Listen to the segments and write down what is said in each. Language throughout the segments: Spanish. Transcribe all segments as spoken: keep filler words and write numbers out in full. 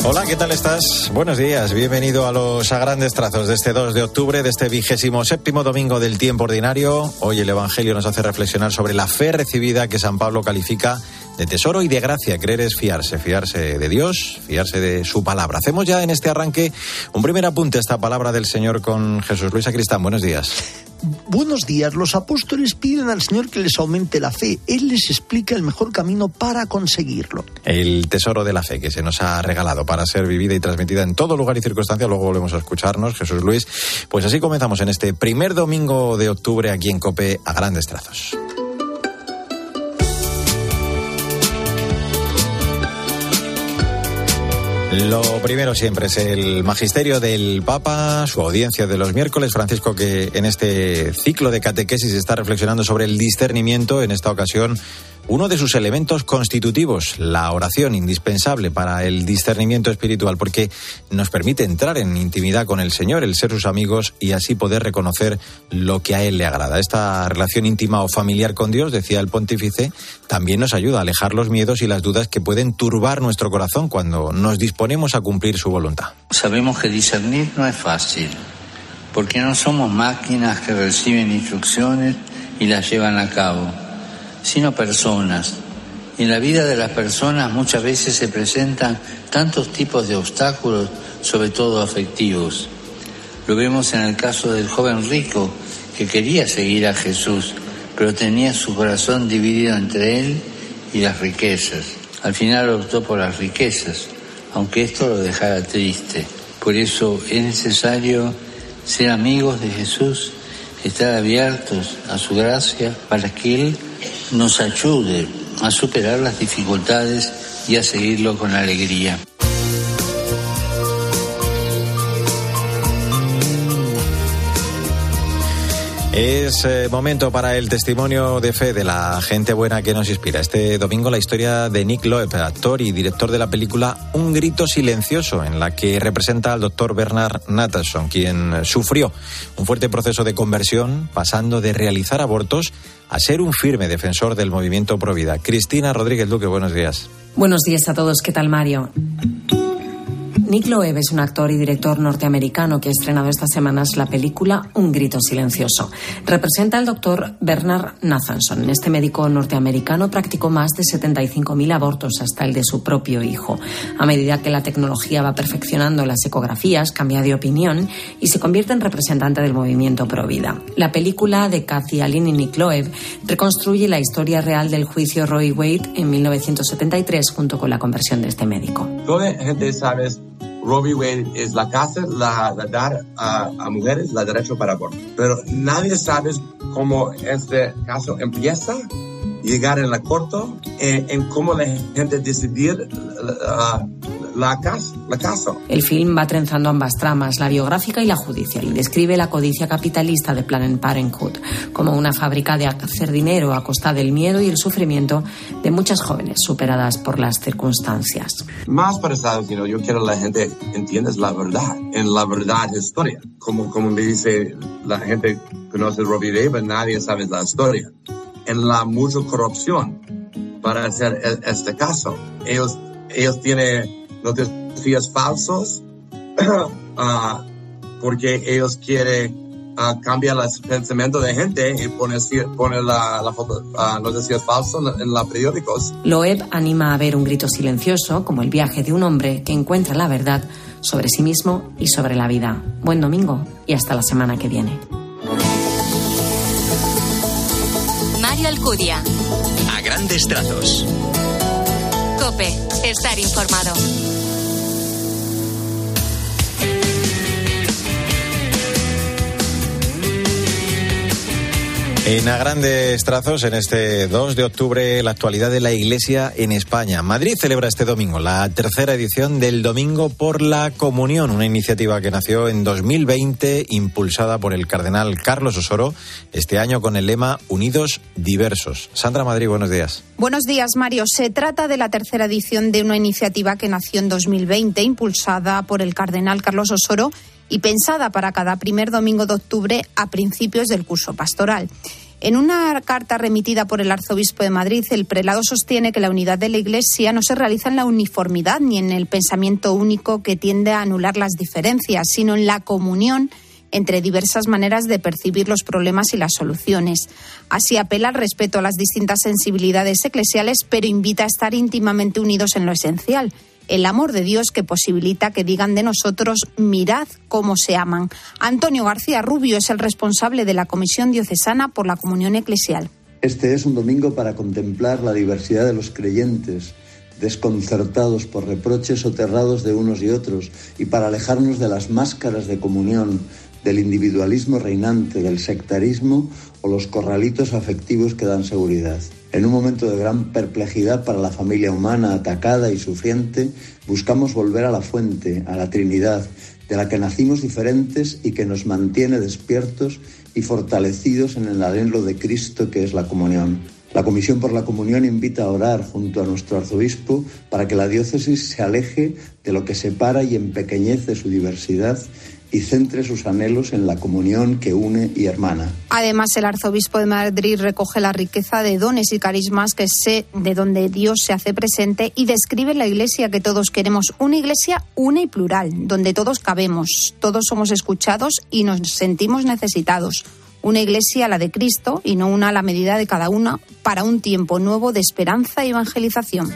Hola, ¿qué tal estás? Buenos días, bienvenido a los a grandes trazos de este dos de octubre, de este vigésimo séptimo domingo del tiempo ordinario. Hoy el Evangelio nos hace reflexionar sobre la fe recibida que San Pablo califica de tesoro y de gracia. Creer es fiarse, fiarse de Dios, fiarse de su palabra. Hacemos ya en este arranque un primer apunte a esta palabra del Señor con Jesús Luis Sacristán. Buenos días. Buenos días. Los apóstoles piden al Señor que les aumente la fe. Él les explica el mejor camino para conseguirlo. El tesoro de la fe que se nos ha regalado para ser vivida y transmitida en todo lugar y circunstancia. Luego volvemos a escucharnos, Jesús Luis. Pues así comenzamos en este primer domingo de octubre aquí en COPE a grandes trazos. Lo primero siempre es el magisterio del Papa, su audiencia de los miércoles. Francisco, que en este ciclo de catequesis está reflexionando sobre el discernimiento, en esta ocasión uno de sus elementos constitutivos, la oración, indispensable para el discernimiento espiritual, porque nos permite entrar en intimidad con el Señor, el ser sus amigos y así poder reconocer lo que a Él le agrada. Esta relación íntima o familiar con Dios, decía el pontífice, también nos ayuda a alejar los miedos y las dudas que pueden turbar nuestro corazón cuando nos disponemos a cumplir su voluntad. Sabemos que discernir no es fácil, porque no somos máquinas que reciben instrucciones y las llevan a cabo, sino personas. Y en la vida de las personas muchas veces se presentan tantos tipos de obstáculos, sobre todo afectivos. Lo vemos en el caso del joven rico que quería seguir a Jesús, pero tenía su corazón dividido entre él y las riquezas. Al final optó por las riquezas, aunque esto lo dejara triste. Por eso es necesario ser amigos de Jesús, estar abiertos a su gracia para que Él nos ayude a superar las dificultades y a seguirlo con alegría. Es eh, momento para el testimonio de fe de la gente buena que nos inspira. Este domingo la historia de Nick Loeb, actor y director de la película Un grito silencioso, en la que representa al doctor Bernard Nathanson, quien sufrió un fuerte proceso de conversión, pasando de realizar abortos a ser un firme defensor del movimiento Provida. Cristina Rodríguez Luque, buenos días. Buenos días a todos. ¿Qué tal, Mario? Nick Loeb es un actor y director norteamericano que ha estrenado estas semanas la película Un grito silencioso. Representa al doctor Bernard Nathanson. Este médico norteamericano practicó más de setenta y cinco mil abortos, hasta el de su propio hijo. A medida que la tecnología va perfeccionando las ecografías, cambia de opinión y se convierte en representante del movimiento Provida. La película de Kathy Allen y Nick Loeb reconstruye la historia real del juicio Roe Wade en mil novecientos setenta y tres junto con la conversión de este médico. Toda la gente sabe Roe Wade es la casa, la, la dar a, a mujeres el derecho para aborto. Pero nadie sabe cómo este caso empieza, llegar en la corte, en, en cómo la gente decidir la, la, casa, la casa. El film va trenzando ambas tramas, la biográfica y la judicial, y describe la codicia capitalista de Planned Parenthood como una fábrica de hacer dinero a costa del miedo y el sufrimiento de muchas jóvenes superadas por las circunstancias. Más para Estados Unidos, yo quiero que la gente entienda la verdad, en la verdad historia. Como, como me dice, la gente conoce Roe Wade, pero nadie sabe la historia. En la mucha corrupción para hacer este caso. Ellos, ellos tienen noticias falsas uh, porque ellos quieren uh, cambiar el pensamiento de gente y poner, poner la, la foto, uh, noticias falsas en los periódicos. Loeb anima a ver Un grito silencioso como el viaje de un hombre que encuentra la verdad sobre sí mismo y sobre la vida. Buen domingo y hasta la semana que viene. Mario Alcudia. A grandes trazos. COPE. Estar informado. En A grandes trazos, en este dos de octubre, la actualidad de la Iglesia en España. Madrid celebra este domingo la tercera edición del Domingo por la Comunión, una iniciativa que nació en dos mil veinte, impulsada por el cardenal Carlos Osoro, este año con el lema Unidos Diversos. Sandra Madrid, buenos días. Buenos días, Mario. Se trata de la tercera edición de una iniciativa que nació en dos mil veinte, impulsada por el cardenal Carlos Osoro y pensada para cada primer domingo de octubre a principios del curso pastoral. En una carta remitida por el arzobispo de Madrid, el prelado sostiene que la unidad de la Iglesia no se realiza en la uniformidad ni en el pensamiento único que tiende a anular las diferencias, sino en la comunión entre diversas maneras de percibir los problemas y las soluciones. Así apela al respeto a las distintas sensibilidades eclesiales, pero invita a estar íntimamente unidos en lo esencial, el amor de Dios que posibilita que digan de nosotros: mirad cómo se aman. Antonio García Rubio es el responsable de la Comisión Diocesana por la Comunión Eclesial. Este es un domingo para contemplar la diversidad de los creyentes, desconcertados por reproches soterrados de unos y otros, y para alejarnos de las máscaras de comunión, del individualismo reinante, del sectarismo o los corralitos afectivos que dan seguridad. En un momento de gran perplejidad para la familia humana atacada y sufriente, buscamos volver a la fuente, a la Trinidad, de la que nacimos diferentes y que nos mantiene despiertos y fortalecidos en el anhelo de Cristo, que es la comunión. La Comisión por la Comunión invita a orar junto a nuestro arzobispo para que la diócesis se aleje de lo que separa y empequeñece su diversidad y centre sus anhelos en la comunión que une y hermana. Además, el arzobispo de Madrid recoge la riqueza de dones y carismas que sé de donde Dios se hace presente y describe la Iglesia que todos queremos, una Iglesia una y plural, donde todos cabemos, todos somos escuchados y nos sentimos necesitados. Una Iglesia, la de Cristo, y no una a la medida de cada una, para un tiempo nuevo de esperanza y evangelización.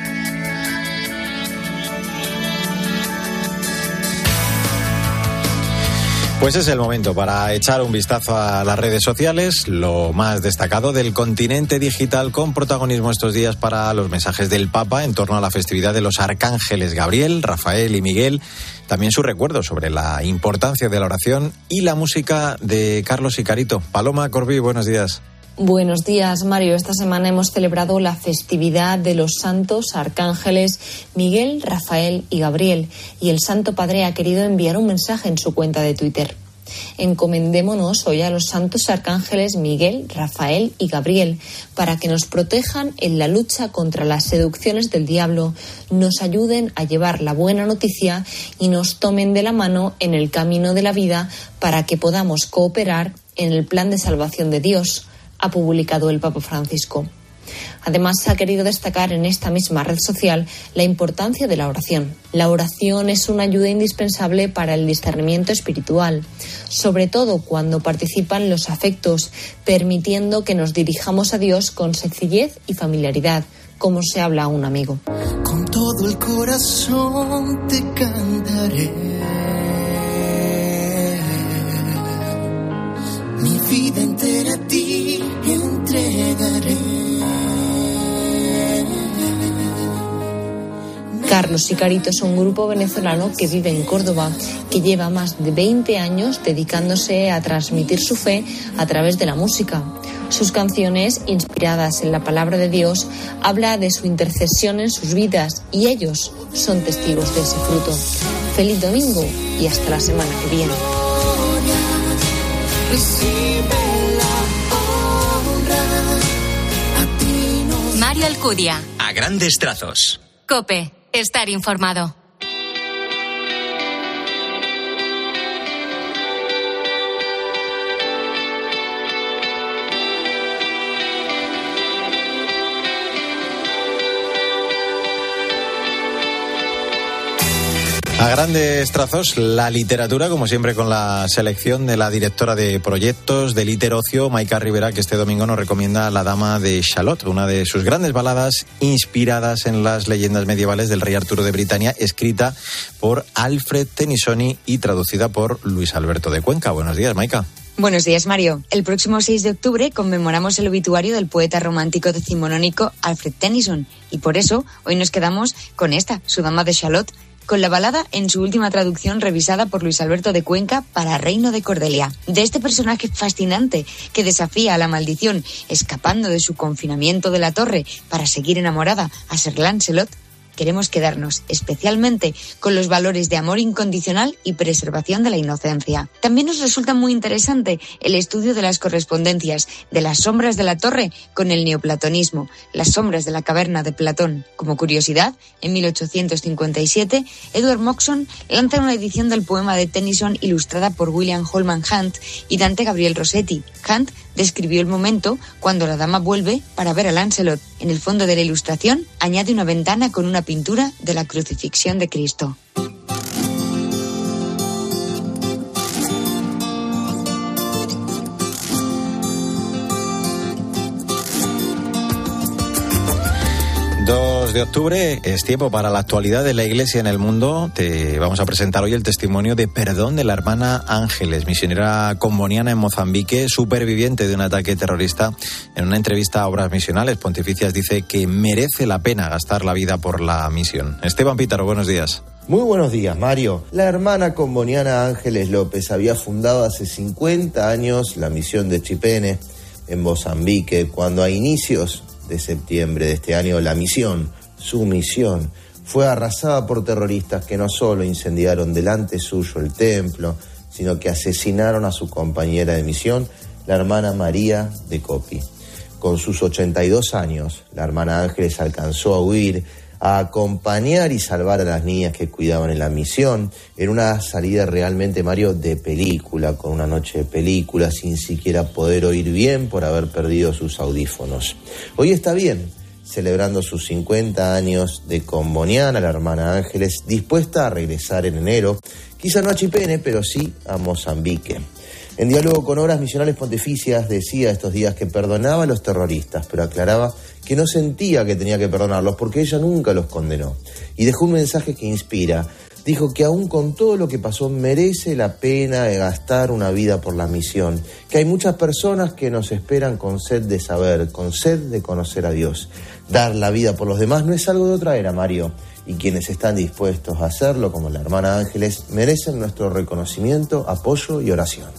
Pues es el momento para echar un vistazo a las redes sociales, lo más destacado del continente digital, con protagonismo estos días para los mensajes del Papa en torno a la festividad de los arcángeles Gabriel, Rafael y Miguel. También su recuerdo sobre la importancia de la oración y la música de Carlos Sicarito. Paloma Corbí, buenos días. Buenos días, Mario. Esta semana hemos celebrado la festividad de los santos arcángeles Miguel, Rafael y Gabriel, y el Santo Padre ha querido enviar un mensaje en su cuenta de Twitter. Encomendémonos hoy a los santos arcángeles Miguel, Rafael y Gabriel para que nos protejan en la lucha contra las seducciones del diablo, nos ayuden a llevar la buena noticia y nos tomen de la mano en el camino de la vida para que podamos cooperar en el plan de salvación de Dios, ha publicado el Papa Francisco. Además, ha querido destacar en esta misma red social la importancia de la oración. La oración es una ayuda indispensable para el discernimiento espiritual, sobre todo cuando participan los afectos, permitiendo que nos dirijamos a Dios con sencillez y familiaridad, como se habla a un amigo. Con todo el corazón te cantaré, mi vida entera a ti entregaré. Carlos Sicarito es un grupo venezolano que vive en Córdoba, que lleva más de veinte años dedicándose a transmitir su fe a través de la música. Sus canciones, inspiradas en la palabra de Dios, habla de su intercesión en sus vidas y ellos son testigos de ese fruto. Feliz domingo y hasta la semana que viene. Mario Alcudia. A grandes trazos. COPE. Estar informado. A grandes trazos, la literatura, como siempre, con la selección de la directora de proyectos de Literocio, Maika Rivera, que este domingo nos recomienda La Dama de Shalott, una de sus grandes baladas inspiradas en las leyendas medievales del rey Arturo de Britania, escrita por Alfred Tennyson y traducida por Luis Alberto de Cuenca. Buenos días, Maika. Buenos días, Mario. El próximo seis de octubre conmemoramos el obituario del poeta romántico decimonónico Alfred Tennyson, y por eso hoy nos quedamos con esta, su Dama de Shalott, con la balada en su última traducción revisada por Luis Alberto de Cuenca para Reino de Cordelia. De este personaje fascinante que desafía a la maldición, escapando de su confinamiento de la torre para seguir enamorada a Sir Lancelot, queremos quedarnos especialmente con los valores de amor incondicional y preservación de la inocencia. También nos resulta muy interesante el estudio de las correspondencias de las sombras de la torre con el neoplatonismo, las sombras de la caverna de Platón. Como curiosidad, en mil ochocientos cincuenta y siete, Edward Moxon lanza una edición del poema de Tennyson ilustrada por William Holman Hunt y Dante Gabriel Rossetti. Hunt describió el momento cuando la dama vuelve para ver a Lancelot. En el fondo de la ilustración añade una ventana con una pintura de la crucifixión de Cristo. dos de octubre es tiempo para la actualidad de la Iglesia en el mundo. Te vamos a presentar hoy el testimonio de perdón de la hermana Ángeles, misionera comboniana en Mozambique, superviviente de un ataque terrorista. En una entrevista a Obras Misionales Pontificias dice que merece la pena gastar la vida por la misión. Esteban Pítaro, buenos días. Muy buenos días, Mario. La hermana comboniana Ángeles López había fundado hace cincuenta años la misión de Chipene en Mozambique, cuando a inicios de septiembre de este año la misión, su misión, fue arrasada por terroristas que no solo incendiaron delante suyo el templo, sino que asesinaron a su compañera de misión, la hermana María de Copi. Con sus ochenta y dos años, la hermana Ángeles alcanzó a huir, a acompañar y salvar a las niñas que cuidaban en la misión, en una salida realmente, Mario, de película, con una noche de película, sin siquiera poder oír bien por haber perdido sus audífonos. Hoy está bien, celebrando sus cincuenta años de comboniana, la hermana Ángeles, dispuesta a regresar en enero, quizá no a Chipene, pero sí a Mozambique. En diálogo con Obras Misionales Pontificias decía estos días que perdonaba a los terroristas, pero aclaraba que no sentía que tenía que perdonarlos porque ella nunca los condenó. Y dejó un mensaje que inspira. Dijo que aún con todo lo que pasó merece la pena de gastar una vida por la misión, que hay muchas personas que nos esperan con sed de saber, con sed de conocer a Dios. Dar la vida por los demás no es algo de otra era, Mario, y quienes están dispuestos a hacerlo, como la hermana Ángeles, merecen nuestro reconocimiento, apoyo y oración.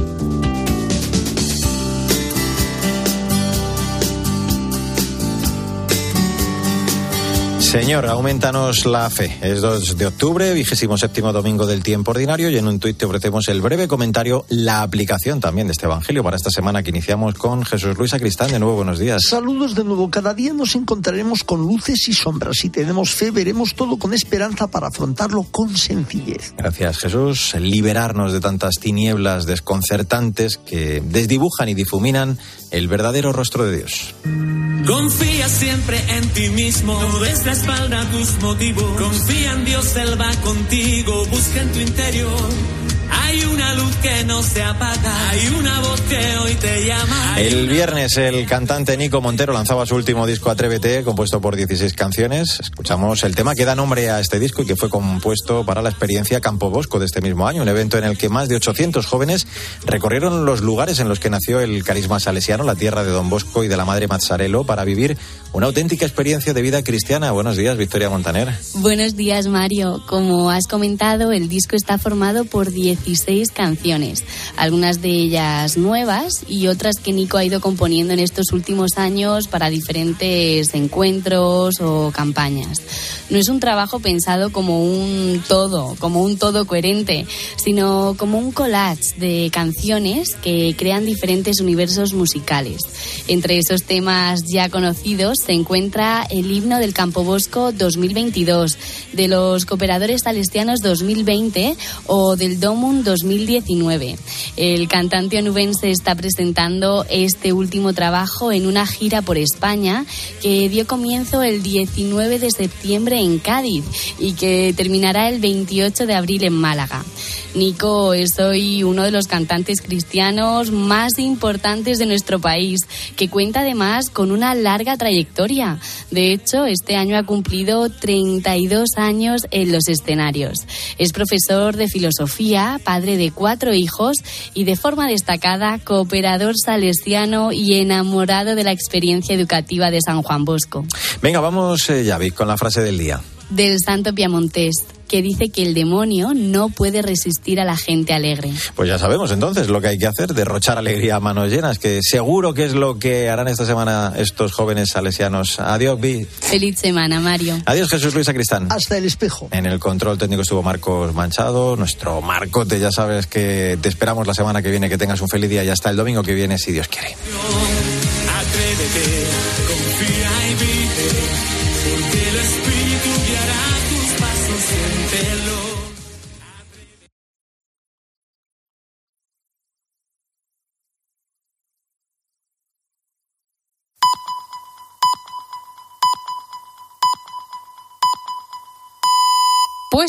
Señor, aumentanos la fe. Es dos de octubre, vigésimo séptimo domingo del tiempo ordinario, y en un tuit te ofrecemos el breve comentario, la aplicación también de este evangelio para esta semana que iniciamos con Jesús Luis Sacristán. De nuevo, buenos días. Saludos de nuevo. Cada día nos encontraremos con luces y sombras. Si tenemos fe, veremos todo con esperanza para afrontarlo con sencillez. Gracias, Jesús. Liberarnos de tantas tinieblas desconcertantes que desdibujan y difuminan el verdadero rostro de Dios. Confía siempre en ti mismo, no des la espalda a tus motivos. Confía en Dios, Él va contigo, busca en tu interior. Hay una luz que no se apaga, hay una voz que hoy te llama. El viernes el cantante Nico Montero lanzaba su último disco Atrévete, compuesto por dieciséis canciones. Escuchamos el tema que da nombre a este disco y que fue compuesto para la experiencia Campo Bosco de este mismo año, un evento en el que más de ochocientos jóvenes recorrieron los lugares en los que nació el carisma salesiano, la tierra de Don Bosco y de la Madre Mazzarello, para vivir una auténtica experiencia de vida cristiana. Buenos días, Victoria Montaner. Buenos días, Mario. Como has comentado, el disco está formado por dieciséis canciones, algunas de ellas nuevas y otras que Nico ha ido componiendo en estos últimos años para diferentes encuentros o campañas. No es un trabajo pensado como un todo, como un todo coherente, sino como un collage de canciones que crean diferentes universos musicales. Entre esos temas ya conocidos se encuentra el himno del Campo Bosco dos mil veintidós, de los Cooperadores Salesianos dos mil veinte o del Domum dos mil diecinueve. El cantante onubense está presentando este último trabajo en una gira por España que dio comienzo el diecinueve de septiembre en Cádiz y que terminará el veintiocho de abril en Málaga. Nico es hoy uno de los cantantes cristianos más importantes de nuestro país, que cuenta además con una larga trayectoria. De hecho, este año ha cumplido treinta y dos años en los escenarios. Es profesor de filosofía, padre de cuatro hijos y, de forma destacada, cooperador salesiano y enamorado de la experiencia educativa de San Juan Bosco. Venga, vamos eh, ya, Vic, con la frase del día. Del santo Piamontés, que dice que el demonio no puede resistir a la gente alegre. Pues ya sabemos entonces lo que hay que hacer, derrochar alegría a manos llenas, que seguro que es lo que harán esta semana estos jóvenes salesianos. Adiós, Vi. Feliz semana, Mario. Adiós, Jesús Luis Sacristán. Hasta el espejo. En el control técnico estuvo Marcos Manchado, nuestro Marcote. Ya sabes que te esperamos la semana que viene, que tengas un feliz día y hasta el domingo que viene, si Dios quiere. Atrévete, confía y vive, porque el Espíritu guiará tus pasos, siéntelo.